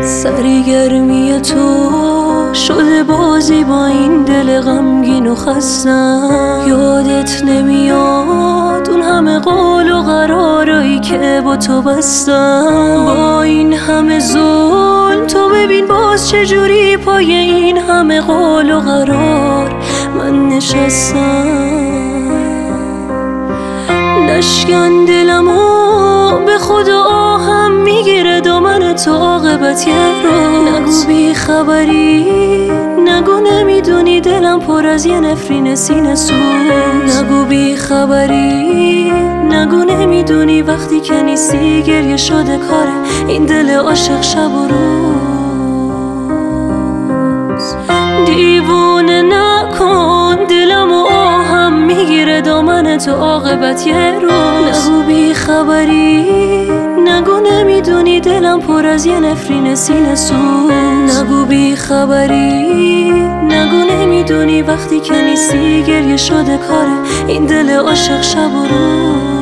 سرگرمی تو شده بازی با این دل غمگین و خستم. یادت نمیاد اون همه قول و قرارایی که با تو بستم. با این همه ظلم تو ببین باز چجوری پای این همه قول و قرار من نشستم. نشکن دلمو به خدا آهم میگیره دامن تو عاقبت یه روز. نگو بی خبری، نگو نمیدونی دلم پر از یه نفرین سینه سوز. نگو بی خبری، نگو نمیدونی وقتی که نیستی گریه شده کاره این دل عاشق شب و روز. دیوونه نکن دلمو آهم میگیره دامن تو عاقبت یه روز. نگو بی خبری، نگو نمیدونی دلم پر از یه نفرین سینه سوز. نگو بی خبری، نگو نمیدونی وقتی که نیستی گریه شده کاره این دل عاشق شب و روز.